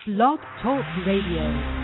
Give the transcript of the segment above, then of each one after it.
Blog Talk Radio.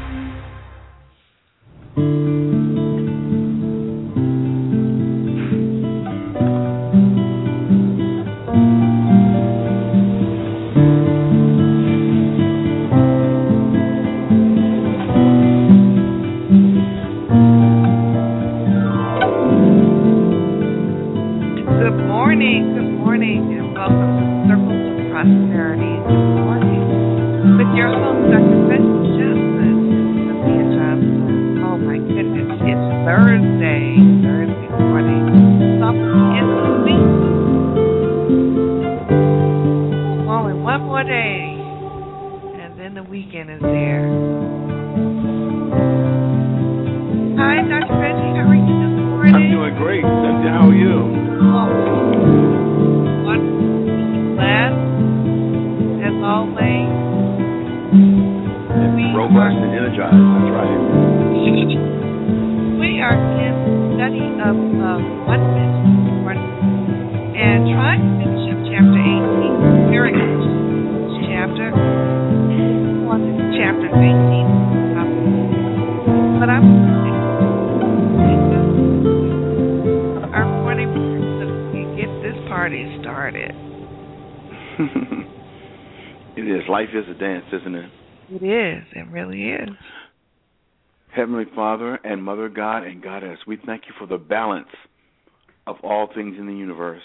Heavenly Father and Mother God and Goddess, we thank you for the balance of all things in the universe.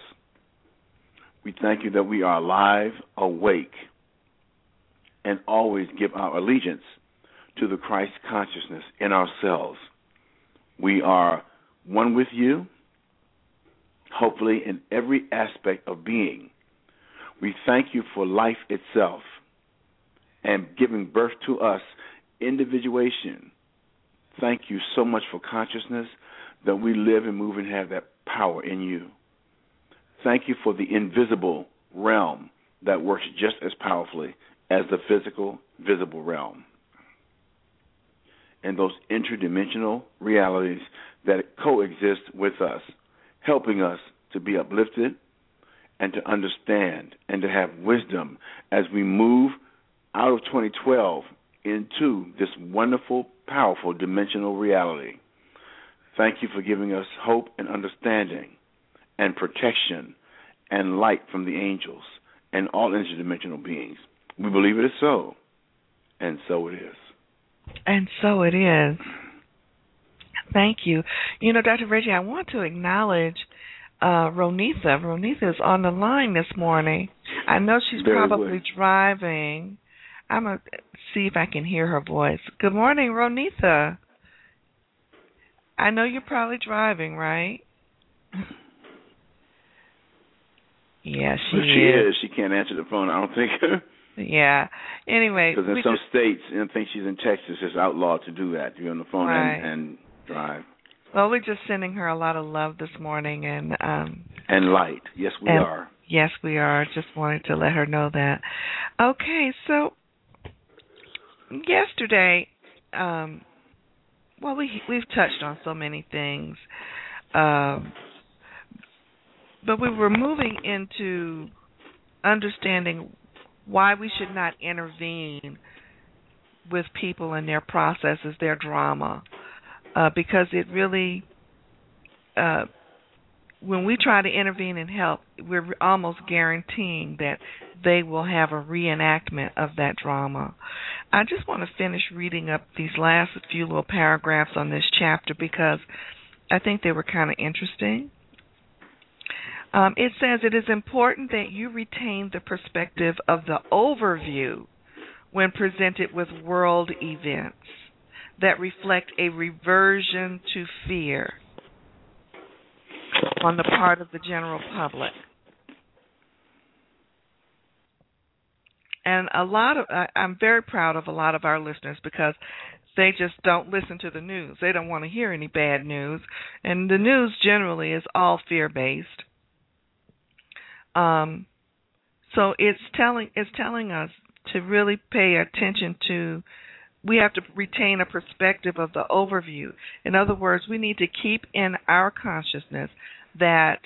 We thank you that we are alive, awake, and always give our allegiance to the Christ consciousness in ourselves. We are one with you, hopefully in every aspect of being. We thank you for life itself and giving birth to us, individuation. Thank you so much for consciousness, that we live and move and have that power in you. Thank you for the invisible realm that works just as powerfully as the physical, visible realm. And those interdimensional realities that coexist with us, helping us to be uplifted and to understand and to have wisdom as we move out of 2012 into this wonderful, powerful dimensional reality. Thank you for giving us hope and understanding and protection and light from the angels and all interdimensional beings. We believe it is so, and so it is. And so it is. Thank you. You know, Dr. Reggie, I want to acknowledge Ronitha. Ronitha is on the line this morning. I know she's probably driving. I'm going to see if I can hear her voice. Good morning, Ronitha. I know you're probably driving, right? Yeah, she is. She can't answer the phone, I don't think. Yeah. Anyway. Because in some states, I think she's in Texas, it's outlawed to do that, to be on the phone and drive. Well, we're just sending her a lot of love this morning. And light. Yes, we are. Yes, we are. Just wanted to let her know that. Okay, so yesterday, we've touched on so many things, but we were moving into understanding why we should not intervene with people and their processes, their drama, because it really, when we try to intervene and help, we're almost guaranteeing that they will have a reenactment of that drama. I just want to finish reading up these last few little paragraphs on this chapter because I think they were kind of interesting. It says, it is important that you retain the perspective of the overview when presented with world events that reflect a reversion to fear on the part of the general public. And I'm very proud of a lot of our listeners because they just don't listen to the news. They don't want to hear any bad news. And the news generally is all fear-based. So it's telling us to really pay attention to, we have to retain a perspective of the overview. In other words, we need to keep in our consciousness that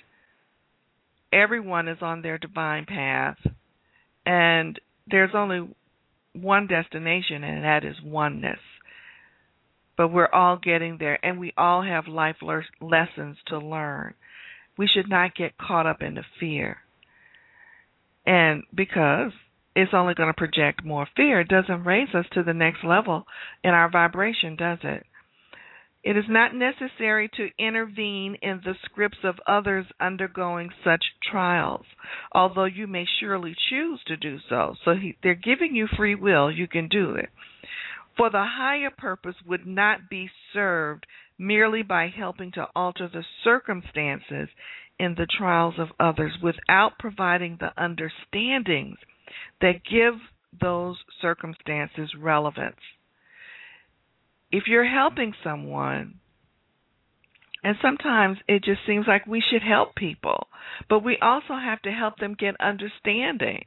everyone is on their divine path, and there's only one destination, and that is oneness. But we're all getting there, and we all have life lessons to learn. We should not get caught up in the fear. And because it's only going to project more fear, it doesn't raise us to the next level in our vibration, does it? It is not necessary to intervene in the scripts of others undergoing such trials, although you may surely choose to do so. So they're giving you free will. You can do it. For the higher purpose would not be served merely by helping to alter the circumstances in the trials of others without providing the understandings that give those circumstances relevance. If you're helping someone, and sometimes it just seems like we should help people, but we also have to help them get understanding.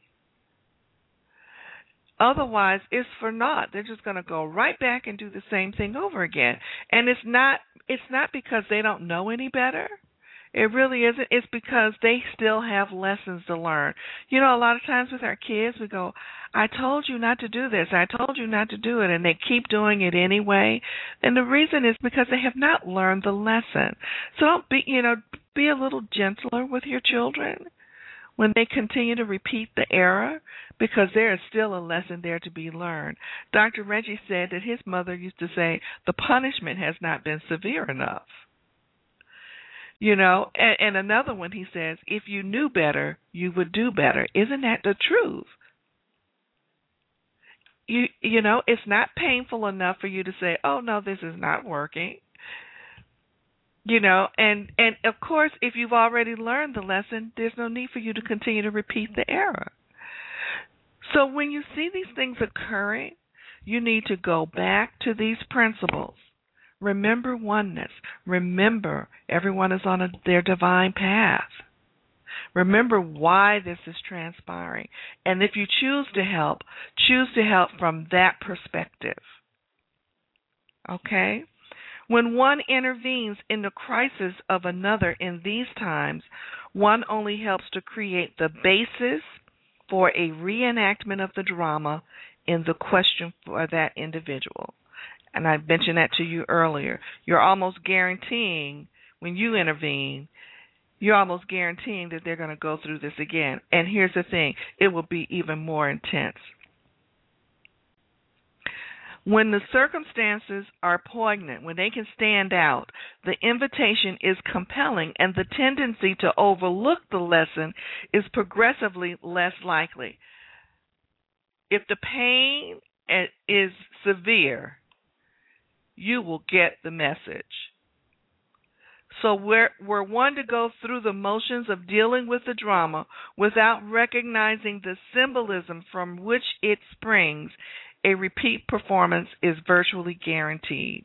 Otherwise, it's for naught. They're just going to go right back and do the same thing over again. And it's not because they don't know any better. It really isn't. It's because they still have lessons to learn. You know, a lot of times with our kids, we go, I told you not to do this. I told you not to do it. And they keep doing it anyway. And the reason is because they have not learned the lesson. So don't be a little gentler with your children when they continue to repeat the error, because there is still a lesson there to be learned. Dr. Reggie said that his mother used to say, the punishment has not been severe enough. You know, and another one, he says, if you knew better, you would do better. Isn't that the truth? You know, it's not painful enough for you to say, oh, no, this is not working. You know, and of course, if you've already learned the lesson, there's no need for you to continue to repeat the error. So when you see these things occurring, you need to go back to these principles. Remember oneness. Remember everyone is on their divine path. Remember why this is transpiring. And if you choose to help from that perspective. Okay? When one intervenes in the crisis of another in these times, one only helps to create the basis for a reenactment of the drama in the question for that individual. And I mentioned that to you earlier. You're almost guaranteeing, when you intervene, you're almost guaranteeing that they're going to go through this again. And here's the thing, it will be even more intense. When the circumstances are poignant, when they can stand out, the invitation is compelling, and the tendency to overlook the lesson is progressively less likely. If the pain is severe, you will get the message. So we're one to go through the motions of dealing with the drama without recognizing the symbolism from which it springs, a repeat performance is virtually guaranteed.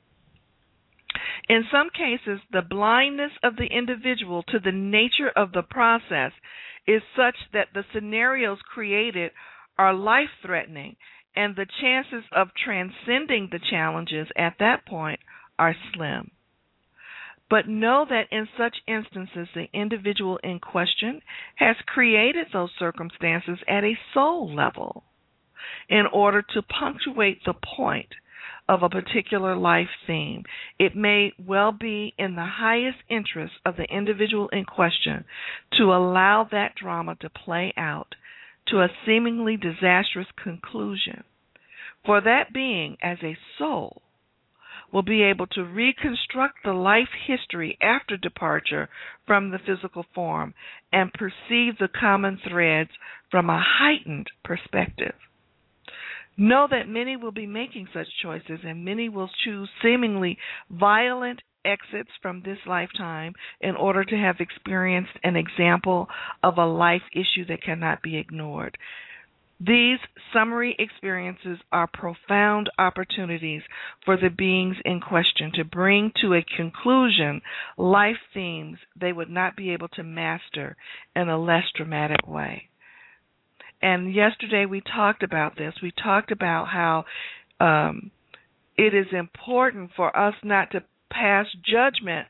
In some cases, the blindness of the individual to the nature of the process is such that the scenarios created are life-threatening, and the chances of transcending the challenges at that point are slim. But know that in such instances, the individual in question has created those circumstances at a soul level in order to punctuate the point of a particular life theme. It may well be in the highest interest of the individual in question to allow that drama to play out to a seemingly disastrous conclusion. For that being, as a soul, will be able to reconstruct the life history after departure from the physical form and perceive the common threads from a heightened perspective. Know that many will be making such choices, and many will choose seemingly violent exits from this lifetime in order to have experienced an example of a life issue that cannot be ignored. These summary experiences are profound opportunities for the beings in question to bring to a conclusion life themes they would not be able to master in a less dramatic way. And yesterday we talked about this. We talked about how it is important for us not to pass judgment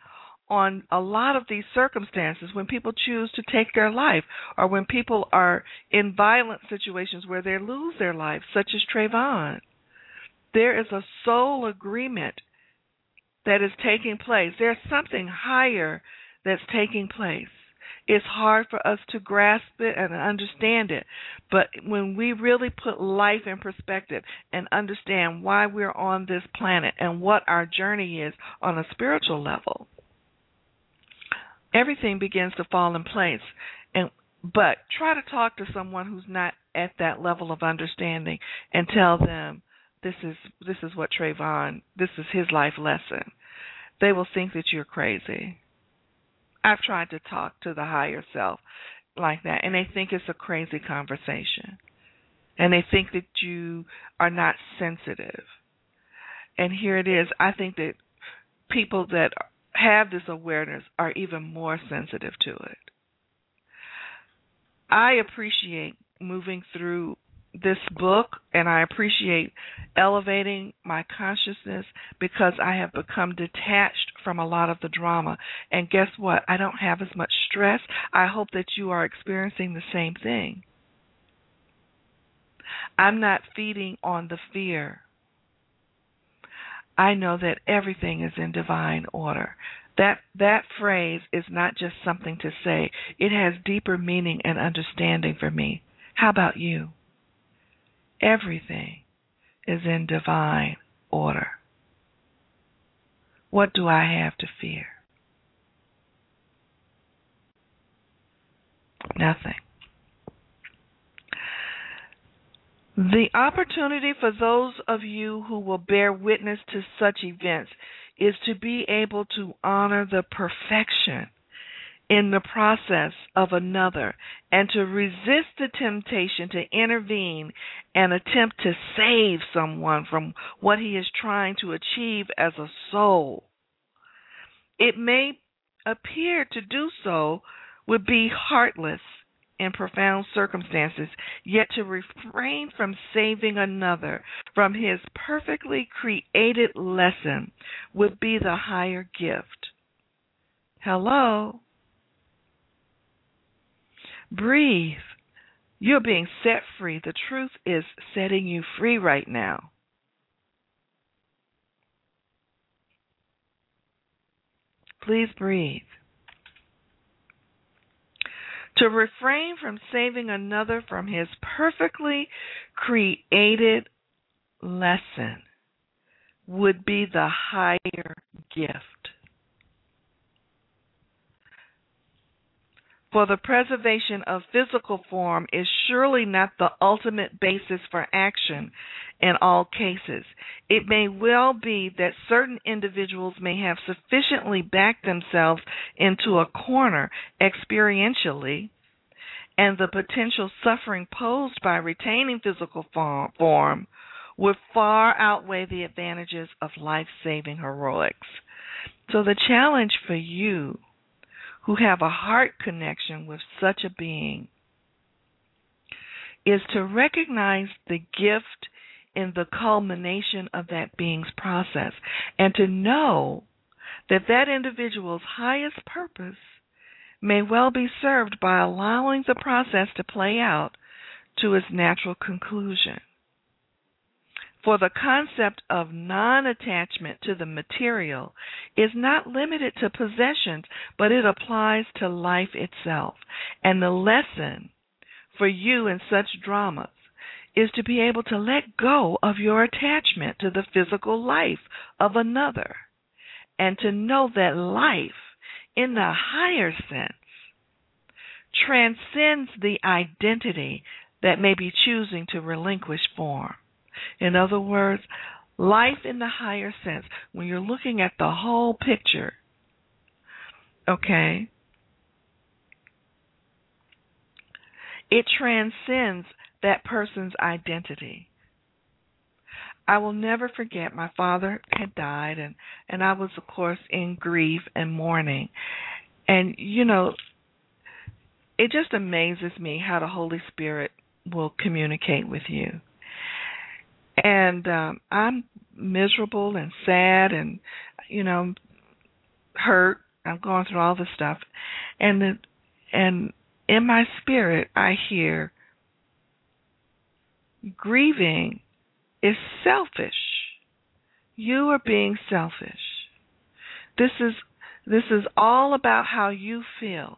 on a lot of these circumstances when people choose to take their life or when people are in violent situations where they lose their life, such as Trayvon. There is a soul agreement that is taking place. There's something higher that's taking place. It's hard for us to grasp it and understand it, but when we really put life in perspective and understand why we're on this planet and what our journey is on a spiritual level, everything begins to fall in place. But try to talk to someone who's not at that level of understanding and tell them this is what Trayvon, this is his life lesson. They will think that you're crazy. I've tried to talk to the higher self like that, and they think it's a crazy conversation. And they think that you are not sensitive. And here it is. I think that people that have this awareness are even more sensitive to it. I appreciate moving through this book, and I appreciate elevating my consciousness because I have become detached from a lot of the drama. And guess what? I don't have as much stress. I hope that you are experiencing the same thing. I'm not feeding on the fear. I know that everything is in divine order. That phrase is not just something to say. It has deeper meaning and understanding for me. How about you? Everything is in divine order. What do I have to fear? Nothing. The opportunity for those of you who will bear witness to such events is to be able to honor the perfection in the process of another and to resist the temptation to intervene and attempt to save someone from what he is trying to achieve as a soul. It may appear to do so would be heartless in profound circumstances, yet to refrain from saving another from his perfectly created lesson would be the higher gift. Hello? Breathe. You're being set free. The truth is setting you free right now. Please breathe. To refrain from saving another from his perfectly created lesson would be the higher gift. For the preservation of physical form is surely not the ultimate basis for action in all cases. It may well be that certain individuals may have sufficiently backed themselves into a corner experientially, and the potential suffering posed by retaining physical form would far outweigh the advantages of life-saving heroics. So the challenge for you who have a heart connection with such a being is to recognize the gift in the culmination of that being's process and to know that that individual's highest purpose may well be served by allowing the process to play out to its natural conclusion. For the concept of non-attachment to the material is not limited to possessions, but it applies to life itself. And the lesson for you in such dramas is to be able to let go of your attachment to the physical life of another and to know that life, in the higher sense, transcends the identity that may be choosing to relinquish form. In other words, life in the higher sense, when you're looking at the whole picture, okay, it transcends that person's identity. I will never forget my father had died, and I was, of course, in grief and mourning. And, you know, it just amazes me how the Holy Spirit will communicate with you. And I'm miserable and sad and, you know, hurt I'm going through all this stuff, and in my spirit I hear, grieving is selfish. You are being selfish. This is all about how you feel.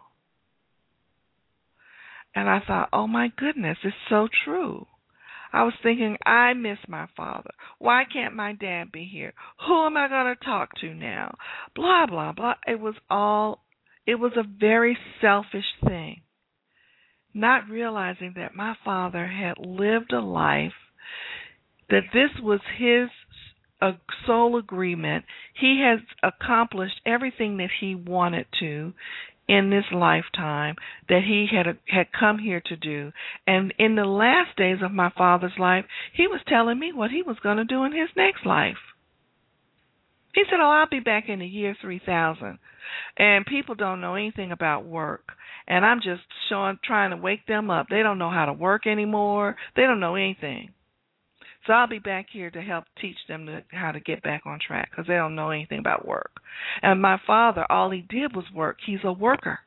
And I thought, oh my goodness, it's so true. I was thinking, I miss my father. Why can't my dad be here? Who am I going to talk to now? Blah, blah, blah. It was a very selfish thing. Not realizing that my father had lived a life, that this was his sole agreement. He has accomplished everything that he wanted to in this lifetime, that he had come here to do. And in the last days of my father's life, he was telling me what he was going to do in his next life. He said, oh, I'll be back in the year 3000. And people don't know anything about work. And I'm just trying to wake them up. They don't know how to work anymore. They don't know anything. So I'll be back here to help teach them how to get back on track, because they don't know anything about work. And my father, all he did was work. He's a worker.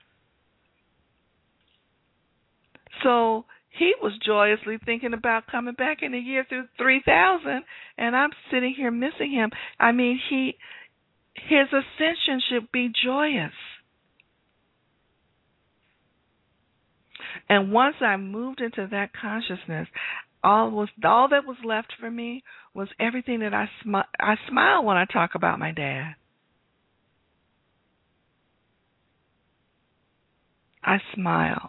So he was joyously thinking about coming back in the year 3000, and I'm sitting here missing him. I mean, his ascension should be joyous. And once I moved into that consciousness, all that was left for me was everything that I smile when I talk about my dad. I smile.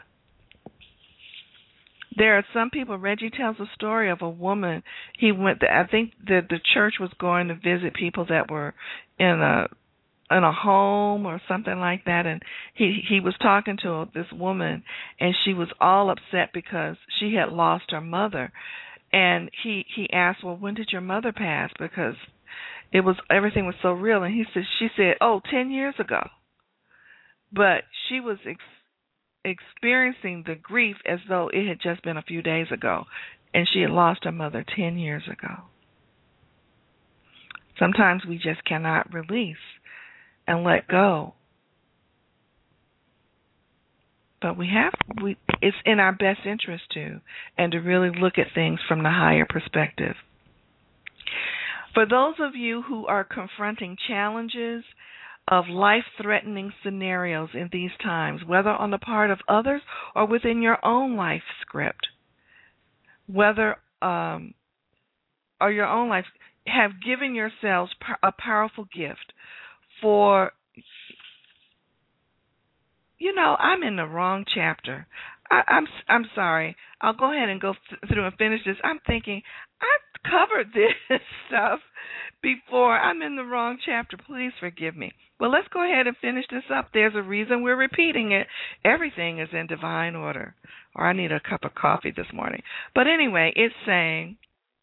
There are some people. Reggie tells a story of a woman. He went. I think that the church was going to visit people that were in a home or something like that, and he was talking to this woman, and she was all upset because she had lost her mother. And he asked, well, when did your mother pass? Because everything was so real. And she said, 10 years ago. But she was experiencing the grief as though it had just been a few days ago, and she had lost her mother 10 years ago. Sometimes we just cannot release and let go. But it's in our best interest to, and to really look at things from the higher perspective. For those of you who are confronting challenges of life-threatening scenarios in these times, whether on the part of others or within your own life script, whether or your own life, have given yourselves a powerful gift for, I'm in the wrong chapter. I'm sorry. I'll go ahead and go through and finish this. I'm thinking, I've covered this stuff before. I'm in the wrong chapter. Please forgive me. Well, let's go ahead and finish this up. There's a reason we're repeating it. Everything is in divine order. Or I need a cup of coffee this morning. But anyway, it's saying,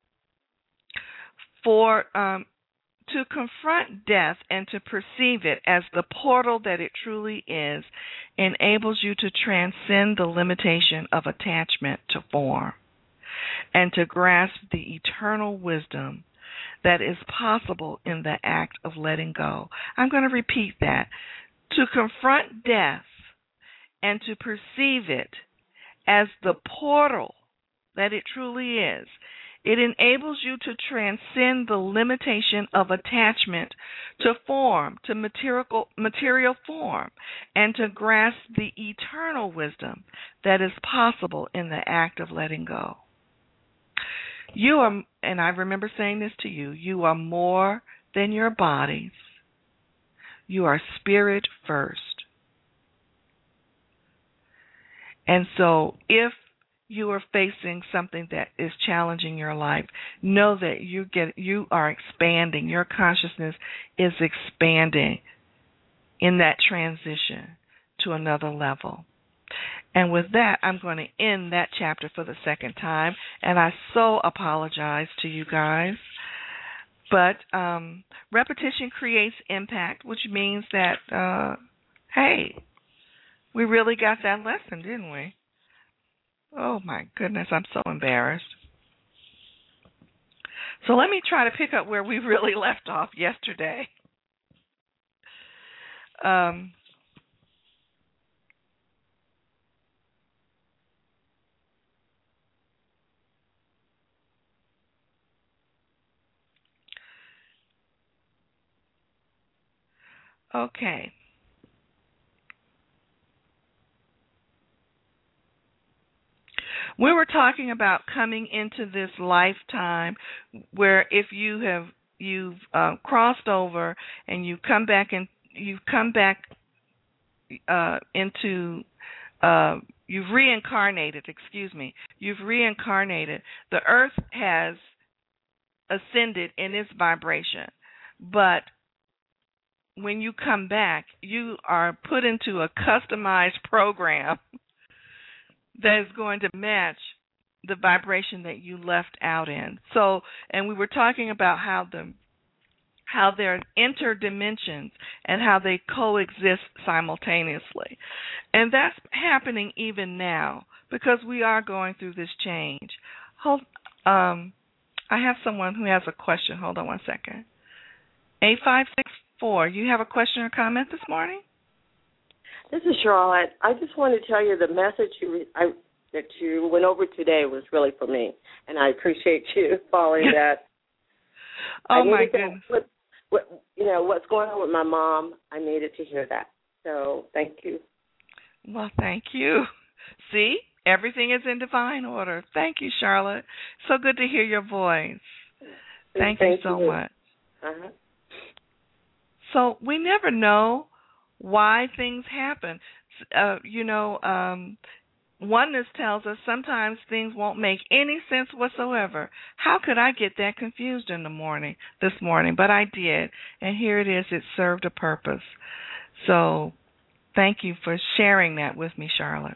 to confront death and to perceive it as the portal that it truly is enables you to transcend the limitation of attachment to form and to grasp the eternal wisdom that is possible in the act of letting go. I'm going to repeat that. To confront death and to perceive it as the portal that it truly is, it enables you to transcend the limitation of attachment to form, to material form, and to grasp the eternal wisdom that is possible in the act of letting go. You are, and I remember saying this to you, you are more than your bodies. You are spirit first. And so if you are facing something that is challenging your life, know that you are expanding. Your consciousness is expanding in that transition to another level. And with that, I'm going to end that chapter for the second time, and I so apologize to you guys. But repetition creates impact, which means that, hey, we really got that lesson, didn't we? Oh, my goodness, I'm so embarrassed. So let me try to pick up where we really left off yesterday. Um, okay. We were talking about coming into this lifetime where if you've crossed over and you've come back into you've reincarnated, excuse me. You've reincarnated. The earth has ascended in its vibration. But when you come back, you are put into a customized program that is going to match the vibration that you left out in. So, and we were talking about how they're interdimensions and how they coexist simultaneously. And that's happening even now because we are going through this change. I have someone who has a question. Hold on one second. 8564, you have a question or comment this morning? This is Charlotte. I just want to tell you the message that you went over today was really for me, and I appreciate you following that. Oh, my goodness. What's going on with my mom, I needed to hear that. So thank you. Well, thank you. See, everything is in divine order. Thank you, Charlotte. So good to hear your voice. Thank you so much. Uh-huh. So we never know why things happen. Oneness tells us sometimes things won't make any sense whatsoever. How could I get that confused this morning? But I did, and here it is. It served a purpose. So thank you for sharing that with me, Charlotte.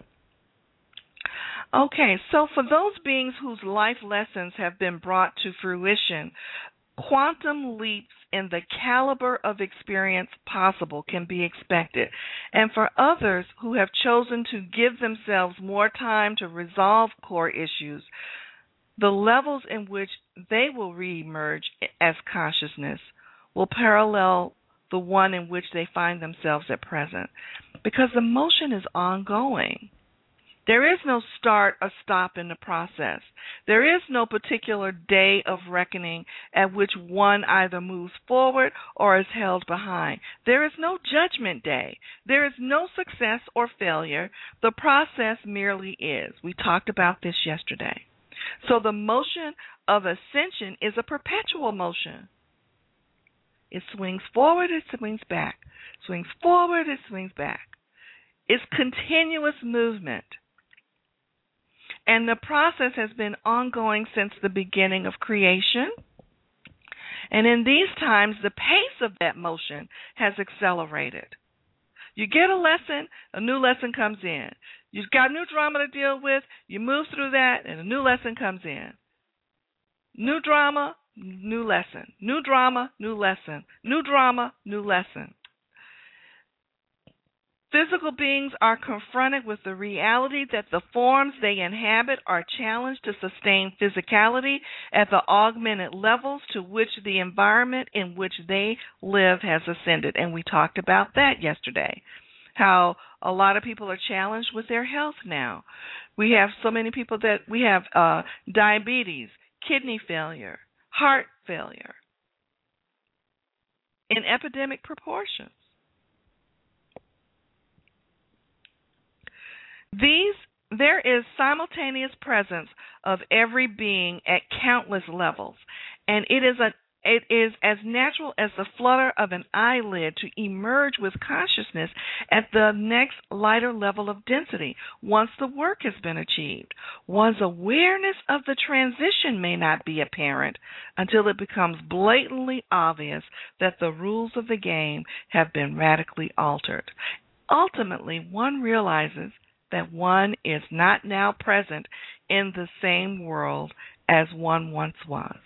Okay, so for those beings whose life lessons have been brought to fruition, quantum leaps in the caliber of experience possible can be expected. And for others who have chosen to give themselves more time to resolve core issues, the levels in which they will reemerge as consciousness will parallel the one in which they find themselves at present, because the motion is ongoing. There is no start or stop in the process. There is no particular day of reckoning at which one either moves forward or is held behind. There is no judgment day. There is no success or failure. The process merely is. We talked about this yesterday. So the motion of ascension is a perpetual motion. It swings forward, it swings back. Swings forward, it swings back. It's continuous movement. And the process has been ongoing since the beginning of creation. And in these times, the pace of that motion has accelerated. You get a lesson, a new lesson comes in. You've got new drama to deal with, you move through that, and a new lesson comes in. New drama, new lesson. New drama, new lesson. New drama, new lesson. Physical beings are confronted with the reality that the forms they inhabit are challenged to sustain physicality at the augmented levels to which the environment in which they live has ascended. And we talked about that yesterday, how a lot of people are challenged with their health now. We have so many people that we have diabetes, kidney failure, heart failure in epidemic proportions. There is simultaneous presence of every being at countless levels, and it is as natural as the flutter of an eyelid to emerge with consciousness at the next lighter level of density once the work has been achieved. One's awareness of the transition may not be apparent until it becomes blatantly obvious that the rules of the game have been radically altered. Ultimately, one realizes that one is not now present in the same world as one once was.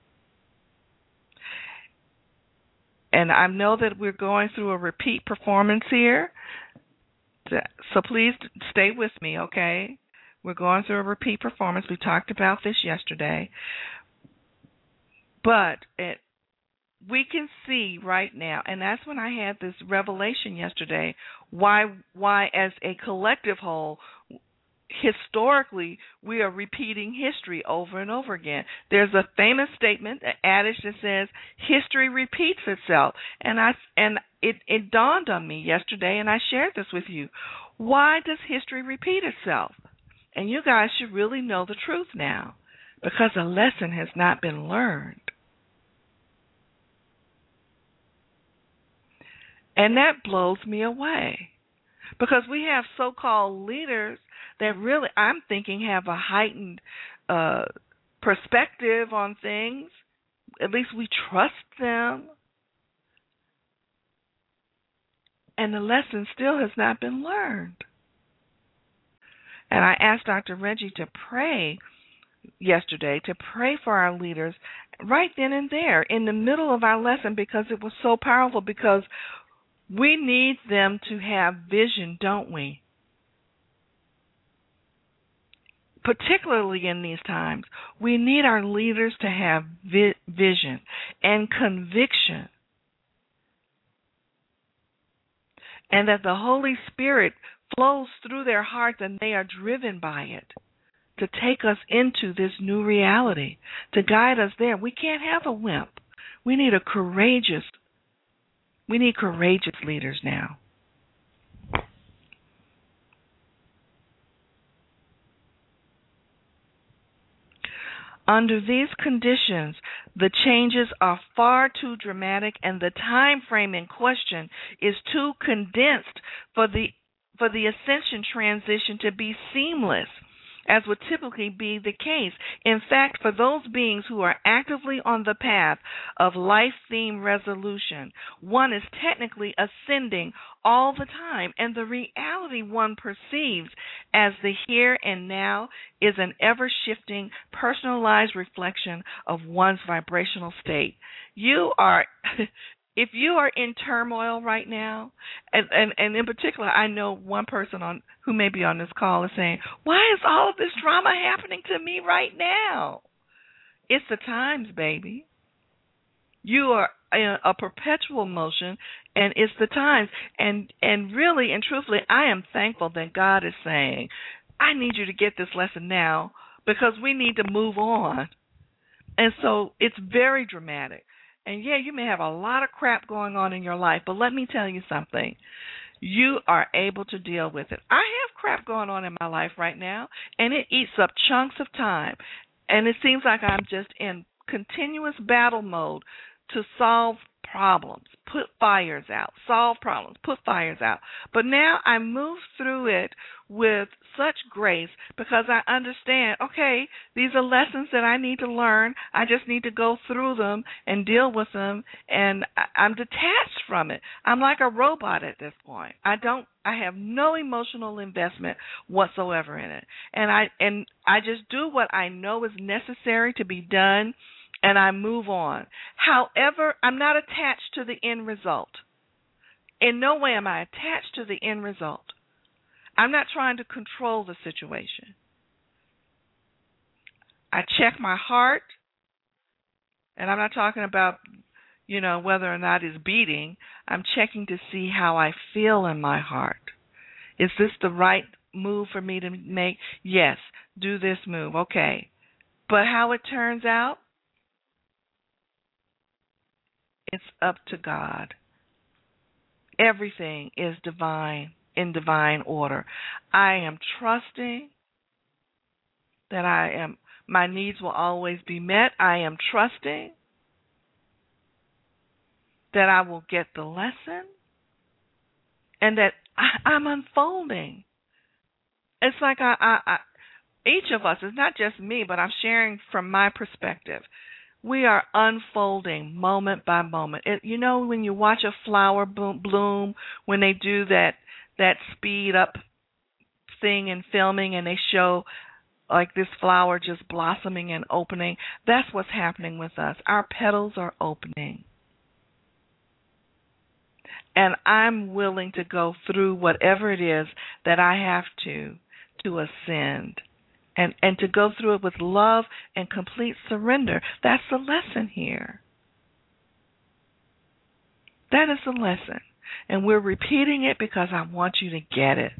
And I know that we're going through a repeat performance here, so please stay with me, okay? We're going through a repeat performance. We talked about this yesterday. But we can see right now, and that's when I had this revelation yesterday, why as a collective whole, historically, we are repeating history over and over again. There's a famous statement, an adage that says, history repeats itself. And it dawned on me yesterday, and I shared this with you. Why does history repeat itself? And you guys should really know the truth now, because a lesson has not been learned. And that blows me away, because we have so-called leaders that really, I'm thinking, have a heightened perspective on things. At least we trust them. And the lesson still has not been learned. And I asked Dr. Reggie to pray yesterday, to pray for our leaders right then and there in the middle of our lesson, because it was so powerful, because we need them to have vision, don't we? Particularly in these times, we need our leaders to have vision and conviction, and that the Holy Spirit flows through their hearts and they are driven by it to take us into this new reality, to guide us there. We can't have a wimp. We need courageous leaders now. Under these conditions, the changes are far too dramatic, and the time frame in question is too condensed for the ascension transition to be seamless, as would typically be the case. In fact, for those beings who are actively on the path of life-theme resolution, one is technically ascending all the time, and the reality one perceives as the here and now is an ever-shifting, personalized reflection of one's vibrational state. If you are in turmoil right now, and in particular, I know one person who may be on this call is saying, why is all of this drama happening to me right now? It's the times, baby. You are in a perpetual motion, and it's the times. And really and truthfully, I am thankful that God is saying, I need you to get this lesson now, because we need to move on. And so it's very dramatic. And yeah, you may have a lot of crap going on in your life, but let me tell you something. You are able to deal with it. I have crap going on in my life right now, and it eats up chunks of time. And it seems like I'm just in continuous battle mode to solve problems, put fires out, solve problems, put fires out. But now I move through it with such grace, because I understand, okay, these are lessons that I need to learn. I just need to go through them and deal with them, and I'm detached from it. I'm like a robot at this point. I have no emotional investment whatsoever in it. And I just do what I know is necessary to be done, and I move on. However, I'm not attached to the end result. In no way am I attached to the end result. I'm not trying to control the situation. I check my heart, and I'm not talking about, whether or not it's beating. I'm checking to see how I feel in my heart. Is this the right move for me to make? Yes, do this move. Okay. But how it turns out, it's up to God. Everything is divine, in divine order. I am trusting that my needs will always be met. I am trusting that I will get the lesson, and that I'm unfolding. It's like each of us, it's not just me, but I'm sharing from my perspective. We are unfolding moment by moment. When you watch a flower bloom, when they do that speed up thing in filming, and they show like this flower just blossoming and opening, that's what's happening with us. Our petals are opening. And I'm willing to go through whatever it is that I have to ascend. And to go through it with love and complete surrender. That's the lesson here. That is the lesson. And we're repeating it because I want you to get it.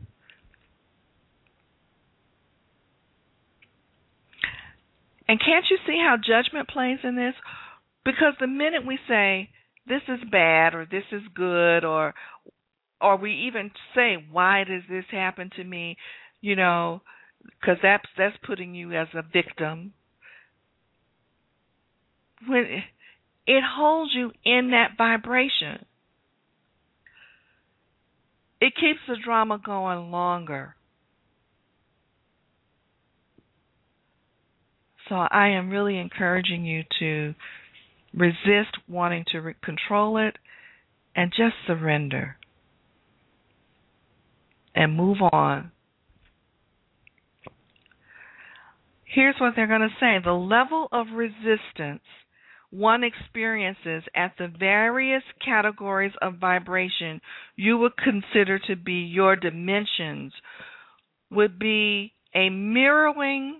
And can't you see how judgment plays in this? Because the minute we say, this is bad or this is good, or we even say, why does this happen to me? Because that's putting you as a victim. When it holds you in that vibration, it keeps the drama going longer. So I am really encouraging you to resist wanting to control it and just surrender and move on. Here's what they're going to say. The level of resistance one experiences at the various categories of vibration you would consider to be your dimensions would be a mirroring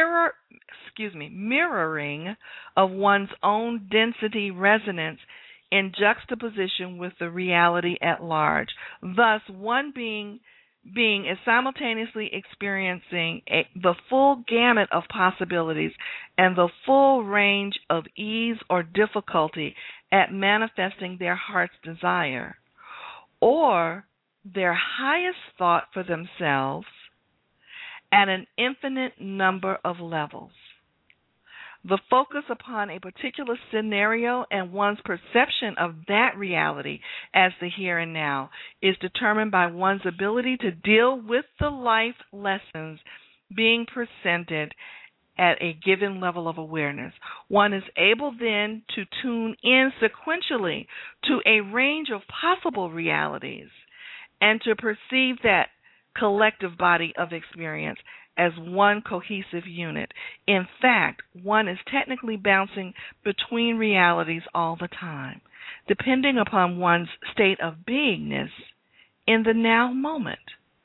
of one's own density resonance in juxtaposition with the reality at large. Thus, one being is simultaneously experiencing the full gamut of possibilities and the full range of ease or difficulty at manifesting their heart's desire, or their highest thought for themselves at an infinite number of levels. The focus upon a particular scenario and one's perception of that reality as the here and now is determined by one's ability to deal with the life lessons being presented at a given level of awareness. One is able then to tune in sequentially to a range of possible realities and to perceive that collective body of experience as one cohesive unit. In fact, one is technically bouncing between realities all the time, depending upon one's state of beingness in the now moment.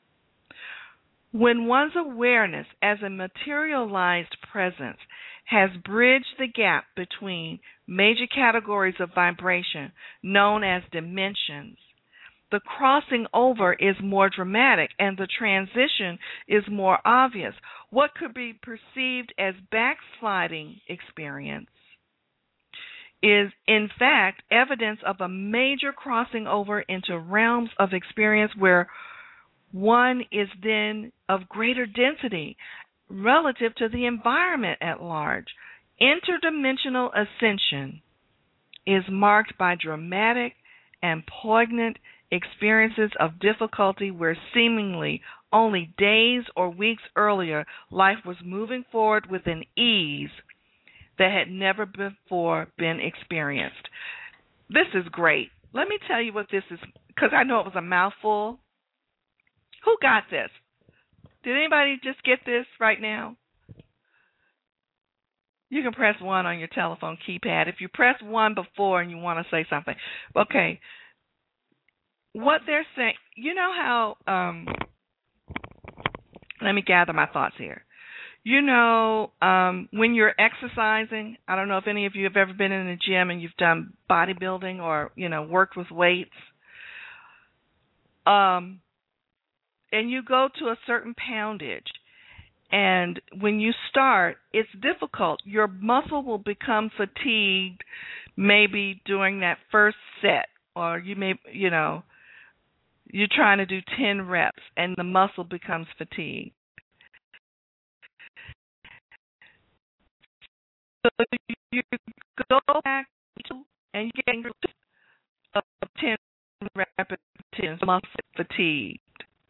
When one's awareness as a materialized presence has bridged the gap between major categories of vibration known as dimensions, the crossing over is more dramatic and the transition is more obvious. What could be perceived as backsliding experience is, in fact, evidence of a major crossing over into realms of experience where one is then of greater density relative to the environment at large. Interdimensional ascension is marked by dramatic and poignant experiences of difficulty where seemingly only days or weeks earlier life was moving forward with an ease that had never before been experienced. This is great. Let me tell you what this is, because I know it was a mouthful. Who got this? Did anybody just get this right now? You can press 1 on your telephone keypad if you press 1 before and you want to say something. Okay. What they're saying, you know how, let me gather my thoughts here. When you're exercising, I don't know if any of you have ever been in a gym and you've done bodybuilding or, worked with weights. And you go to a certain poundage. And when you start, it's difficult. Your muscle will become fatigued maybe during that first set, or you may, you're trying to do 10 reps and the muscle becomes fatigued. So you go back and you get of 10 repetitions, muscle fatigued.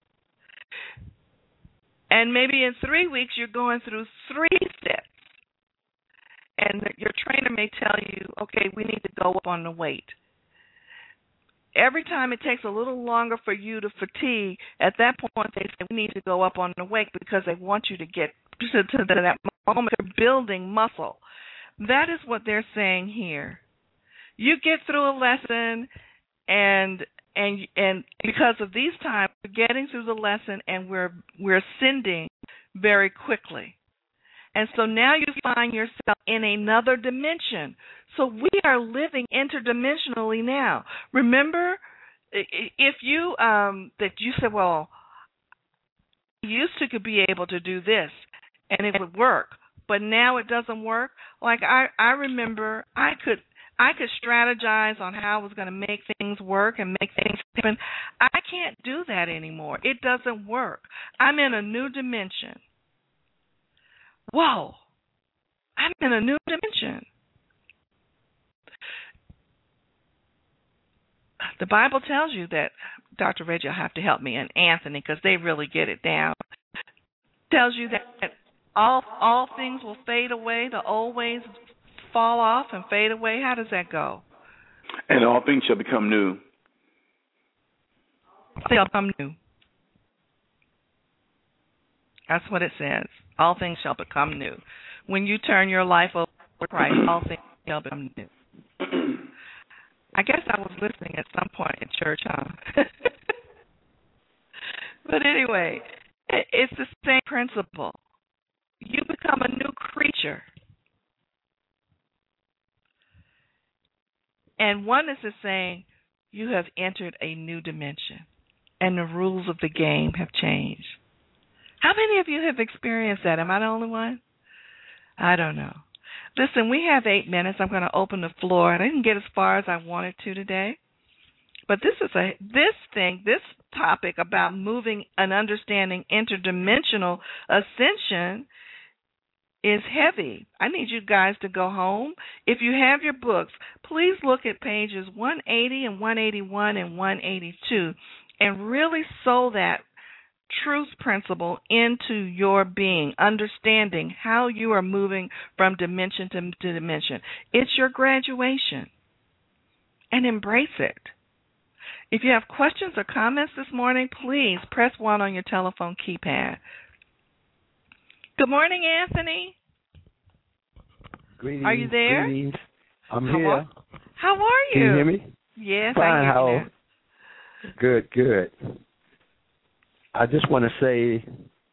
And maybe in 3 weeks you're going through 3 sets. And your trainer may tell you, okay, we need to go up on the weight. Every time it takes a little longer for you to fatigue, at that point they say we need to go up on the weight because they want you to get to that moment of building muscle. That is what they're saying here. You get through a lesson and because of these times, we're getting through the lesson and we're ascending very quickly. And so now you find yourself in another dimension. So we are living interdimensionally now. Remember, if you that you said, well, I used to could be able to do this and it would work, but now it doesn't work. Like I remember I could strategize on how I was going to make things work and make things happen. I can't do that anymore. It doesn't work. I'm in a new dimension. Whoa, I'm in a new dimension. The Bible tells you that, Dr. Reggie, you'll have to help me, and Anthony, because they really get it down. Tells you that all things will fade away, the old ways fall off and fade away. How does that go? And all things shall become new. They'll become new. That's what it says. All things shall become new. When you turn your life over to Christ, all things shall become new. I guess I was listening at some point in church, huh? But anyway, it's the same principle. You become a new creature. And oneness is saying you have entered a new dimension and the rules of the game have changed. How many of you have experienced that? Am I the only one? I don't know. Listen, we have 8 minutes. I'm going to open the floor. I didn't get as far as I wanted to today. But this topic about moving and understanding interdimensional ascension is heavy. I need you guys to go home. If you have your books, please look at pages 180 and 181 and 182 and really sow that truth principle into your being, understanding how you are moving from dimension to dimension. It's your graduation, and embrace it. If you have questions or comments this morning, please press 1 on your telephone keypad. Good morning, Anthony. Greetings. Are you there? Greetings. I'm here. How are you? Can you hear me? Yes, Fine. I hear you. Good. I just want to say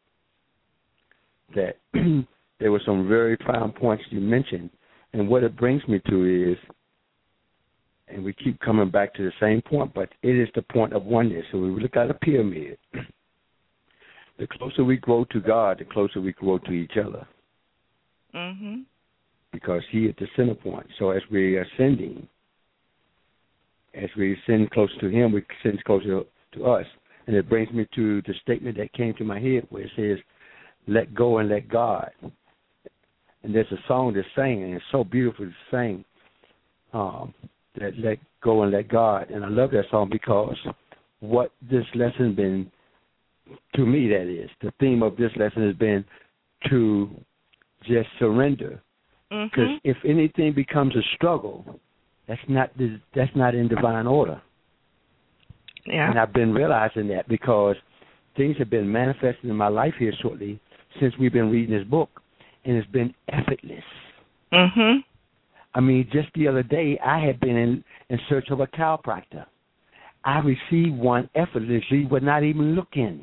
that there were some very fine points you mentioned, and what it brings me to is, and we keep coming back to the same point, but it is the point of oneness. So we look at a pyramid. The closer we grow to God, the closer we grow to each other. Mm-hmm. Because He is the center point. So as we are ascending, as we ascend closer to Him, we ascend closer to us. And it brings me to the statement that came to my head where it says, let go and let God. And there's a song that's sang, and it's so beautiful to sing, that let go and let God. And I love that song because what this lesson has been, to me that is, the theme of this lesson has been to just surrender. Because if anything becomes a struggle, that's not in divine order. Yeah. And I've been realizing that because things have been manifesting in my life here shortly since we've been reading this book, and it's been effortless. Mm-hmm. I mean, just the other day, I had been in search of a chiropractor. I received one effortlessly, but not even looking.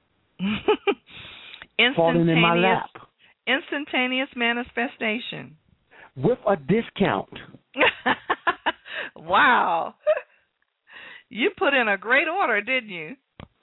Falling in my lap. Instantaneous manifestation. With a discount. Wow. You put in a great order, didn't you?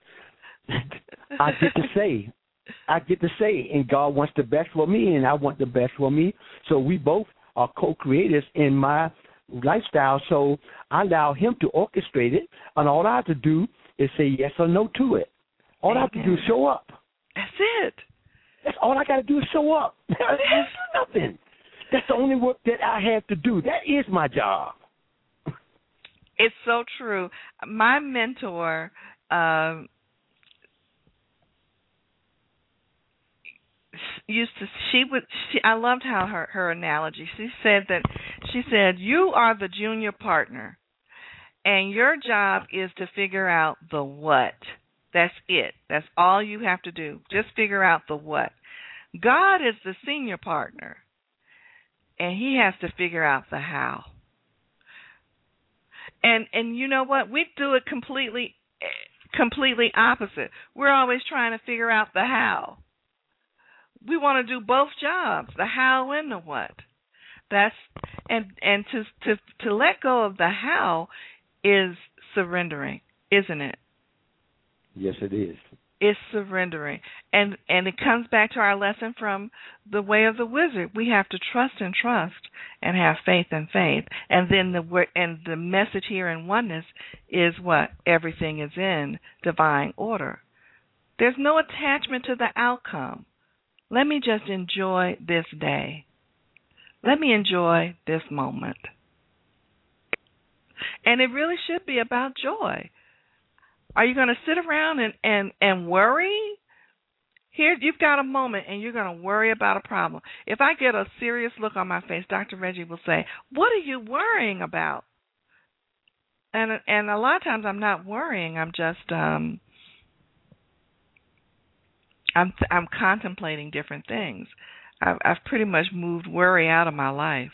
I get to say, and God wants the best for me, and I want the best for me. So we both are co-creators in my lifestyle. So I allow Him to orchestrate it, and all I have to do is say yes or no to it. All I have to do is show up. That's it. That's all I got to do is show up. That's nothing. That's the only work that I have to do. That is my job. It's so true. My mentor I loved how her analogy. She said you are the junior partner and your job is to figure out the what. That's it. That's all you have to do. Just figure out the what. God is the senior partner and He has to figure out the how. And you know what? We do it completely opposite. We're always trying to figure out the how. we want to do both jobs, the how and the what. That's and to let go of the how is surrendering, isn't it? Yes, it is. It's surrendering, and it comes back to our lesson from the Way of the Wizard. We have to trust and trust, and have faith and faith, and then the message here in oneness is what? Everything is in divine order. There's no attachment to the outcome. Let me just enjoy this day. Let me enjoy this moment. And it really should be about joy. Are you going to sit around and worry? Here, you've got a moment, and you're going to worry about a problem. If I get a serious look on my face, Dr. Reggie will say, "What are you worrying about?" And a lot of times I'm not worrying. I'm just I'm contemplating different things. I've pretty much moved worry out of my life.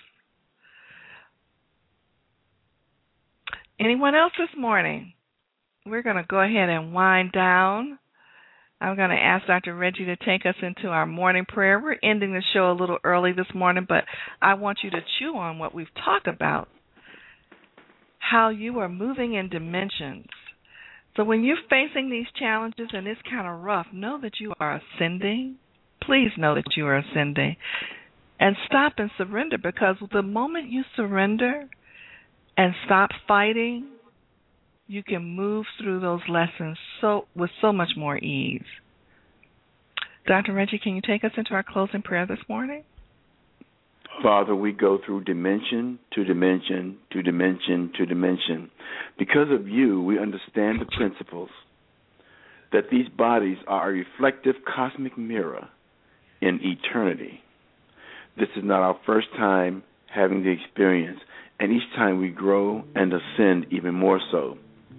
Anyone else this morning? We're going to go ahead and wind down. I'm going to ask Dr. Reggie to take us into our morning prayer. We're ending the show a little early this morning, but I want you to chew on what we've talked about, how you are moving in dimensions. So when you're facing these challenges and it's kind of rough, know that you are ascending. Please know that you are ascending. And stop and surrender, because the moment you surrender and stop fighting, you can move through those lessons with so much more ease. Dr. Reggie, can you take us into our closing prayer this morning? Father, we go through dimension to dimension to dimension to dimension. Because of you, we understand the principles that these bodies are a reflective cosmic mirror in eternity. This is not our first time having the experience, and each time we grow and ascend even more so.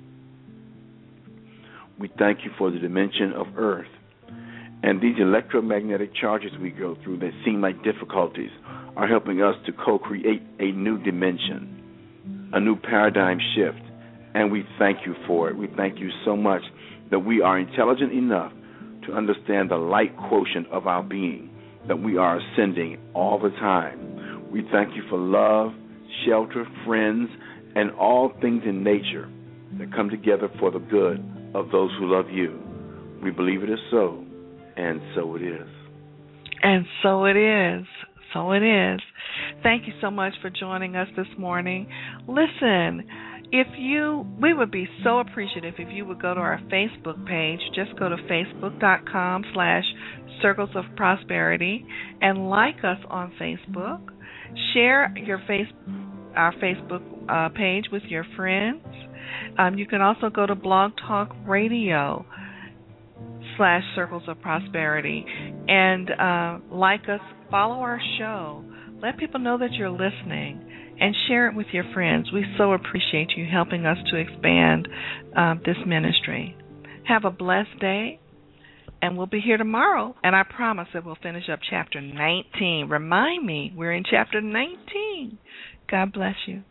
We thank you for the dimension of Earth, and these electromagnetic charges we go through that seem like difficulties are helping us to co-create a new dimension, a new paradigm shift, and we thank you for it. We thank you so much that we are intelligent enough to understand the light quotient of our being, that we are ascending all the time. We thank you for love, shelter, friends, and all things in nature that come together for the good of those who love you. We believe it is so, and so it is. And so it is. So it is. Thank you so much for joining us this morning. Listen, we would be so appreciative if you would go to our Facebook page. Just go to facebook.com/Circles of Prosperity and like us on Facebook. Share our Facebook page with your friends. You can also go to Blog Talk Radio /Circles of Prosperity and like us, follow our show. Let people know that you're listening and share it with your friends. We so appreciate you helping us to expand this ministry. Have a blessed day, and we'll be here tomorrow. And I promise that we'll finish up chapter 19. Remind me, we're in chapter 19. God bless you.